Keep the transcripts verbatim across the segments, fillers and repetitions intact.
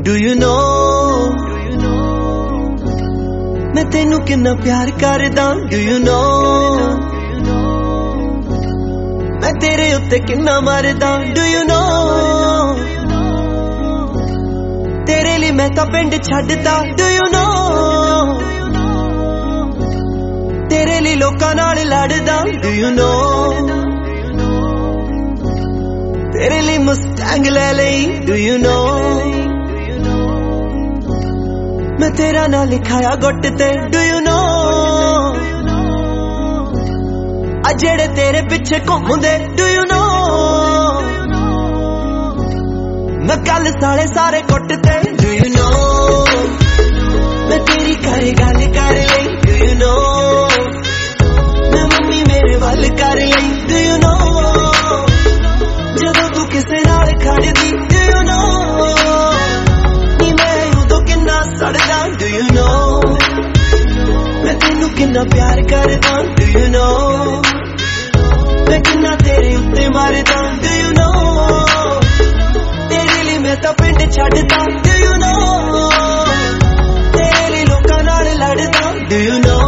Do you know मैं तेनू किन्ना प्यार करदा? Do you know मैं तेरे उत्ते किन्ना मरदा? Do you know तेरे लिए मैं तां पिंड छड्डदा? Do you know तेरे लिए लोकां नाल लड़दा? Do you know तेरे लिए मुस्टैंग ले लई? Do you know मैं तेरा ना लिखाया गुट ते? Do you know आ जेड़े तेरे पिछे घूमदे? Do you know मैं गल साले सारे कुट ते? Do you know मैं तेरी घर गल कर लई? Do you know मैं मम्मी मेरे वल कर लई? Do you know जदों तू किसे नाल खड़दी? Do you know नी मैं उदों किन्ना सड़दा? Do you know मैं तेनू किन्ना प्यार करदा? Do you know मैं किन्ना तेरे उत्ते मरदा? Do you know तेरे लिए मैं तां पिंड छड्डदा? Do you know तेरे लिए लोकां नाल लड़दा? Do you know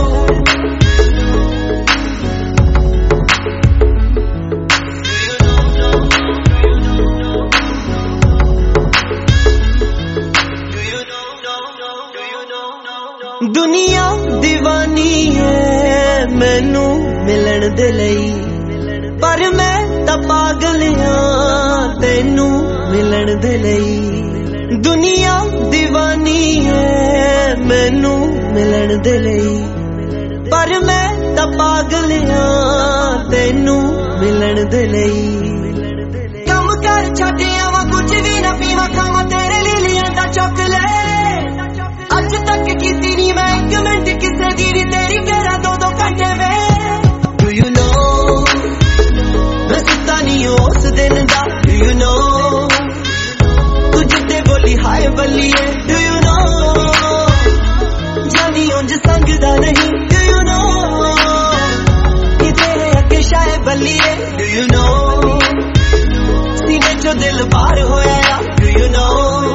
दुनिया दीवानी है मैनू मिलन दे लई पर मैं तां पागल हां तैनू मिलन दे लई। दुनिया दीवानी है मैनू मिलन दे लई पर मैं तां पागल हां तैनू मिलन दे लई। कम कर छड्ड आवां कुछ भी ना पीवां खावां तेरे लिए लिआंदा चॉकलेट अज तक कीती नी मैं एक मिनट किसे दी नी तेरी करा दो दो घंटे में। Do you know मैं सुता नहीं उस दिन दा? Do you know तू जिद्दे बोली हाय बल्लिए? Do you know जानी उंज संगदा नहीं? Do you know कि तेरे अगे शाय बल्लिए? Do you know सीने चो दिल बाहर होया? Do you know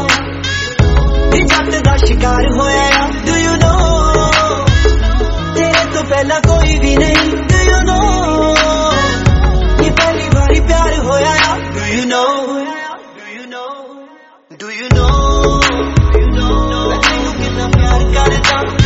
जट दा शिकार होया? Do you know तेरे तो पहला कोई भी नहीं? Do you know ये पहली बारी प्यार होया? Do you know Do you know Do you know मैं तेनू किन्ना प्यार करदा?